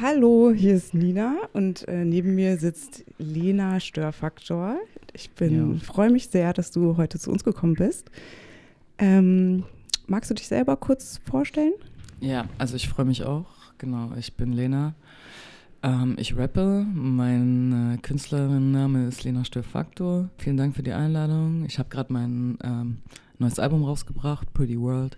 Hallo, hier ist Nina und neben mir sitzt Lena Störfaktor. Freue mich sehr, dass du heute zu uns gekommen bist. Magst du dich selber kurz vorstellen? Ja, also ich freue mich auch. Genau, ich bin Lena. Ich rappe. Mein Künstlerinnenname ist Lena Störfaktor. Vielen Dank für die Einladung. Ich habe gerade mein neues Album rausgebracht, Pretty World.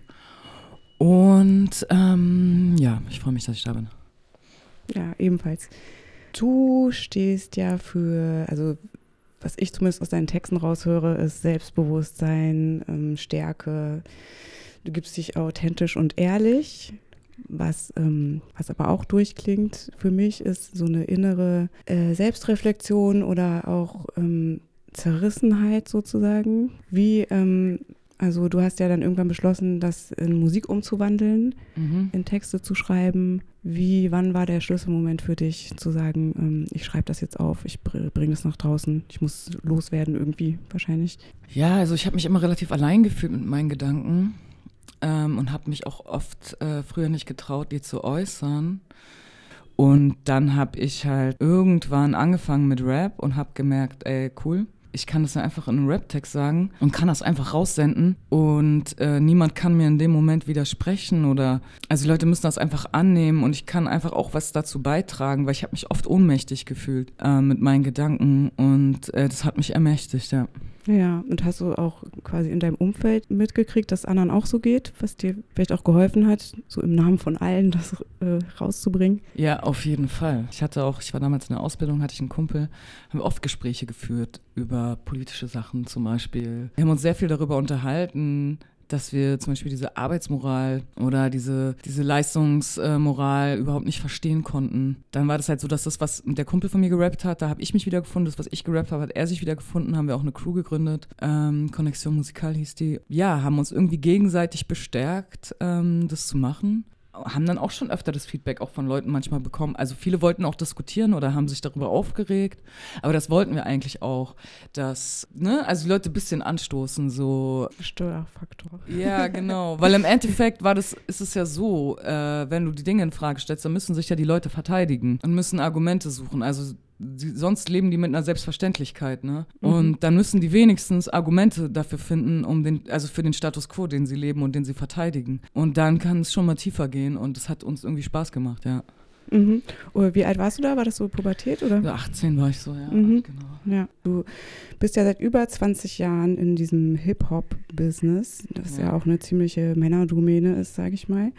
Und ich freue mich, dass ich da bin. Ja, ebenfalls. Du stehst ja für, also was ich zumindest aus deinen Texten raushöre, ist Selbstbewusstsein, Stärke. Du gibst dich authentisch und ehrlich. Was aber auch durchklingt für mich, ist so eine innere Selbstreflexion oder auch Zerrissenheit sozusagen. Also du hast ja dann irgendwann beschlossen, das in Musik umzuwandeln, in Texte zu schreiben. Wann war der Schlüsselmoment für dich, zu sagen, ich schreibe das jetzt auf, ich bringe das nach draußen, ich muss loswerden irgendwie wahrscheinlich? Ja, also ich habe mich immer relativ allein gefühlt mit meinen Gedanken und habe mich auch oft früher nicht getraut, die zu äußern. Und dann habe ich halt irgendwann angefangen mit Rap und habe gemerkt, ey, cool. Ich kann das ja einfach in einem Rap-Text sagen und kann das einfach raussenden und niemand kann mir in dem Moment widersprechen also die Leute müssen das einfach annehmen und ich kann einfach auch was dazu beitragen, weil ich habe mich oft ohnmächtig gefühlt mit meinen Gedanken und das hat mich ermächtigt, ja. Ja, und hast du auch quasi in deinem Umfeld mitgekriegt, dass anderen auch so geht, was dir vielleicht auch geholfen hat, so im Namen von allen das rauszubringen? Ja, auf jeden Fall. Ich war damals in der Ausbildung, hatte ich einen Kumpel, haben wir oft Gespräche geführt über politische Sachen zum Beispiel. Wir haben uns sehr viel darüber unterhalten, dass wir zum Beispiel diese Arbeitsmoral oder diese Leistungsmoral überhaupt nicht verstehen konnten. Dann war das halt so, dass das, was der Kumpel von mir gerappt hat, da habe ich mich wiedergefunden. Das, was ich gerappt habe, hat er sich wiedergefunden. Haben wir auch eine Crew gegründet. Connexion Musical hieß die. Ja, haben uns irgendwie gegenseitig bestärkt, das zu machen. Haben dann auch schon öfter das Feedback auch von Leuten manchmal bekommen. Also viele wollten auch diskutieren oder haben sich darüber aufgeregt. Aber das wollten wir eigentlich auch, dass, also die Leute ein bisschen anstoßen, so. Störfaktor. Ja, genau. Weil im Endeffekt ist es ja so, wenn du die Dinge in Frage stellst, dann müssen sich ja die Leute verteidigen und müssen Argumente suchen. Also sonst leben die mit einer Selbstverständlichkeit, ne? Und dann müssen die wenigstens Argumente dafür finden, für den Status quo, den sie leben und den sie verteidigen. Und dann kann es schon mal tiefer gehen und das hat uns irgendwie Spaß gemacht, ja. Mhm. Oder wie alt warst du da? War das so Pubertät, oder? So 18 war ich so, ja, genau. Ja, du bist ja seit über 20 Jahren in diesem Hip-Hop-Business, das ja auch eine ziemliche Männerdomäne ist, sage ich mal.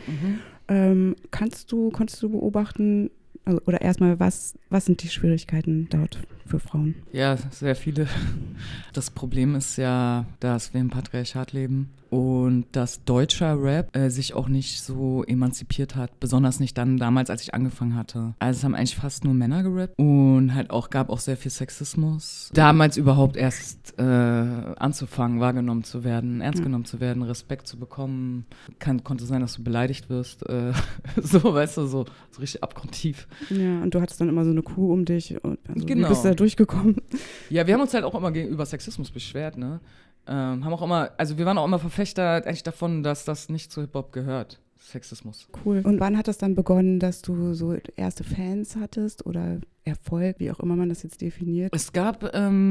Konntest du beobachten, oder erstmal, was sind die Schwierigkeiten dort für Frauen? Ja, sehr viele. Das Problem ist ja, dass wir im Patriarchat leben und dass deutscher Rap sich auch nicht so emanzipiert hat, besonders nicht dann damals, als ich angefangen hatte. Also es haben eigentlich fast nur Männer gerappt und gab auch sehr viel Sexismus. Damals überhaupt erst anzufangen, wahrgenommen zu werden, ernst genommen zu werden, Respekt zu bekommen. Konnte sein, dass du beleidigt wirst, so, weißt du, so richtig abgrundtief. Ja, und du hattest dann immer so eine Crew um dich und genau. Wie bist du da durchgekommen? Ja, wir haben uns halt auch immer über Sexismus beschwert, ne? Wir waren auch immer Verfechter eigentlich davon, dass das nicht zu Hip-Hop gehört, Sexismus. Cool. Und wann hat das dann begonnen, dass du so erste Fans hattest oder Erfolg, wie auch immer man das jetzt definiert? Es gab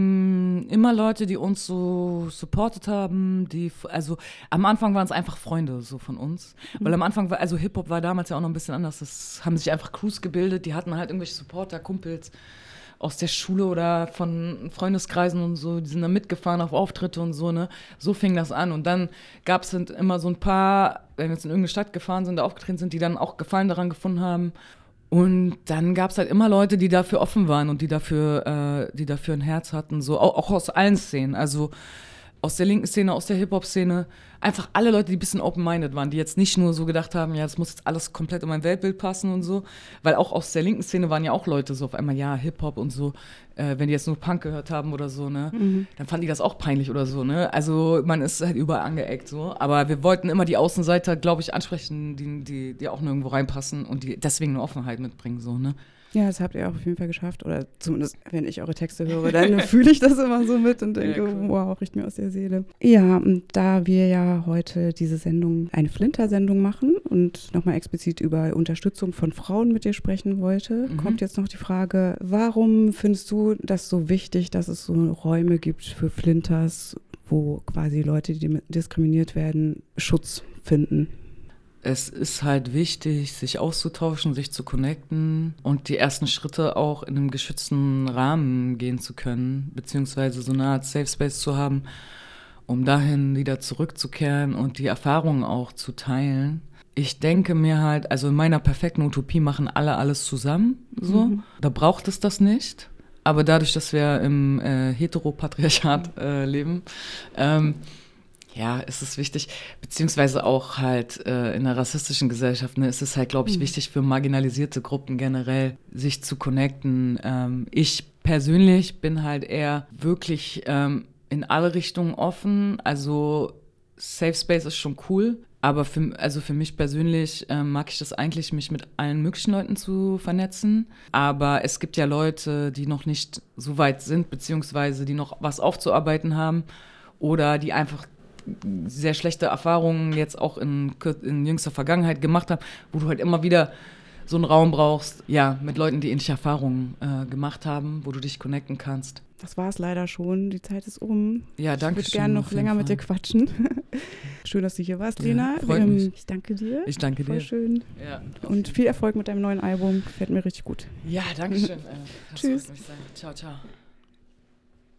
immer Leute, die uns so supportet haben, am Anfang waren es einfach Freunde so von uns, weil am Anfang Hip-Hop war damals ja auch noch ein bisschen anders, das haben sich einfach Crews gebildet, die hatten halt irgendwelche Supporter, Kumpels aus der Schule oder von Freundeskreisen und so, die sind dann mitgefahren auf Auftritte und so, ne? So fing das an. Und dann gab es immer so ein paar, wenn wir jetzt in irgendeine Stadt gefahren sind, da aufgetreten sind, die dann auch Gefallen daran gefunden haben. Und dann gab es halt immer Leute, die dafür offen waren und die dafür ein Herz hatten, so auch aus allen Szenen, also aus der linken Szene, aus der Hip-Hop-Szene, einfach alle Leute, die ein bisschen open-minded waren, die jetzt nicht nur so gedacht haben, ja, das muss jetzt alles komplett in mein Weltbild passen und so, weil auch aus der linken Szene waren ja auch Leute so auf einmal, ja, Hip-Hop und so, wenn die jetzt nur Punk gehört haben oder so, ne, dann fanden die das auch peinlich oder so, ne, also man ist halt überall angeeckt so, aber wir wollten immer die Außenseiter, glaube ich, ansprechen, die auch nirgendwo reinpassen und die deswegen eine Offenheit mitbringen, so, ne. Ja, das habt ihr auch auf jeden Fall geschafft. Oder zumindest, wenn ich eure Texte höre, dann fühle ich das immer so mit und denke, ja, cool. Wow, riecht mir aus der Seele. Ja, und da wir ja ja heute diese Sendung, eine Flinter-Sendung machen und nochmal explizit über Unterstützung von Frauen mit dir sprechen wollte, kommt jetzt noch die Frage, warum findest du das so wichtig, dass es so Räume gibt für Flinters, wo quasi Leute, die diskriminiert werden, Schutz finden? Es ist halt wichtig, sich auszutauschen, sich zu connecten und die ersten Schritte auch in einem geschützten Rahmen gehen zu können, beziehungsweise so eine Art Safe Space zu haben, um dahin wieder zurückzukehren und die Erfahrungen auch zu teilen. Ich denke mir halt, also in meiner perfekten Utopie machen alle alles zusammen, so. Da braucht es das nicht. Aber dadurch, dass wir im Heteropatriarchat leben, ja, ist es wichtig, beziehungsweise auch halt in einer rassistischen Gesellschaft, ne, ist es halt, glaube ich, wichtig für marginalisierte Gruppen generell, sich zu connecten. Ich persönlich bin halt eher wirklich in alle Richtungen offen, also Safe Space ist schon cool, aber für mich persönlich mag ich das eigentlich, mich mit allen möglichen Leuten zu vernetzen, aber es gibt ja Leute, die noch nicht so weit sind, beziehungsweise die noch was aufzuarbeiten haben oder die einfach sehr schlechte Erfahrungen jetzt auch in jüngster Vergangenheit gemacht haben, wo du halt immer wieder so einen Raum brauchst, ja, mit Leuten, die ähnliche Erfahrungen gemacht haben, wo du dich connecten kannst. Das war es leider schon, die Zeit ist um. Ja, danke schön. Ich würde gerne noch länger mit dir quatschen. Schön, dass du hier warst, Lena. Freut mich. Ich danke dir. Ich danke dir. Voll schön. Ja, und viel Erfolg mit deinem neuen Album. Gefällt mir richtig gut. Ja, danke schön. Tschüss. Ciao, ciao.